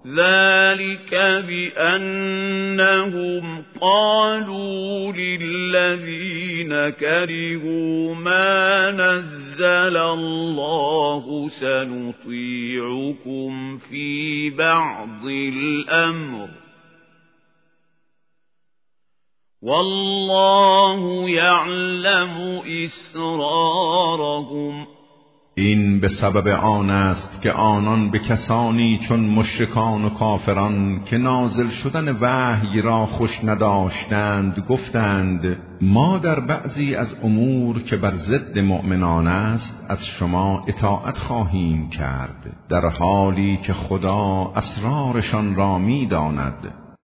ذلك بأنهم قالوا للذين كرهوا ما نزل الله سنطيعكم في بعض الأمر والله يعلم إسرارهم. این به سبب آن است که آنان به کسانی چون مشرکان و کافران که نازل شدن وحی را خوش نداشتند گفتند ما در بعضی از امور که بر ضد مؤمنان است از شما اطاعت خواهیم کرد، در حالی که خدا اسرارشان را می داند.